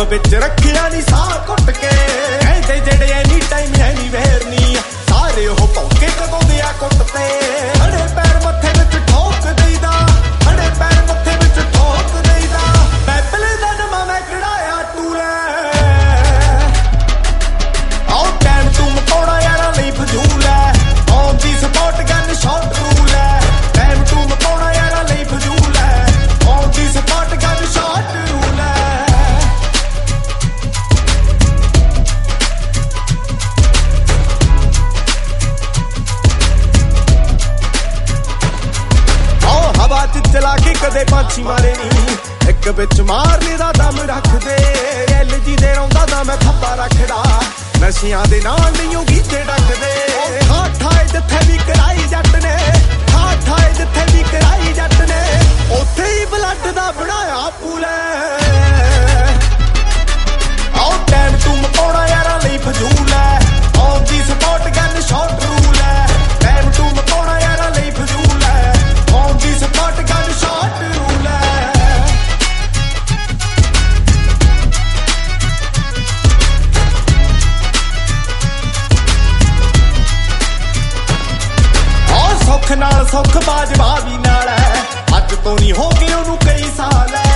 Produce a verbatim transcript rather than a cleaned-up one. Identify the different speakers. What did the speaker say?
Speaker 1: विच रखिया नी साह घुट के कहते जेड़े एनी टाइम एनी वेयर नी सारे ओह भौंके कदों दिया कुट ते खड़े पैर मत्थे विच ठोक देईदा खड़े पैर मत्थे विच ठोक देईदा मैं पले दा नवा मैं कढ़ाया टूरे आओ टाइम तू मकोड़ा यारां लई फजूल है on the spot gun shot rule है टाइम तू मकोड़ा यारां लई फजूल है on the spot gun shot rule है हवा च चला के कदे पाछी मारे नी एक बिच मारने दा दम रख दे एल जी दे रौंदा दा मैं थप्पा रखदा नशियां दे नाल नहीं गीते डक दे ठाठ ठाए जिथे भी कराई जट ने ठाठ ठाए जिथे भी कराई जट ने उत्थे ही ब्लड दा बनाया पूले आओ टाइम तू मकोड़ा यारां लई फजूल है on the spot gun shot rule है टाइम तू मकोड़ा यारां लई फजूल है on the spot gun shot rule है सुख नाल सुख बाजवा भी नाल है अज तो नहीं हो गए ओनू कई साल है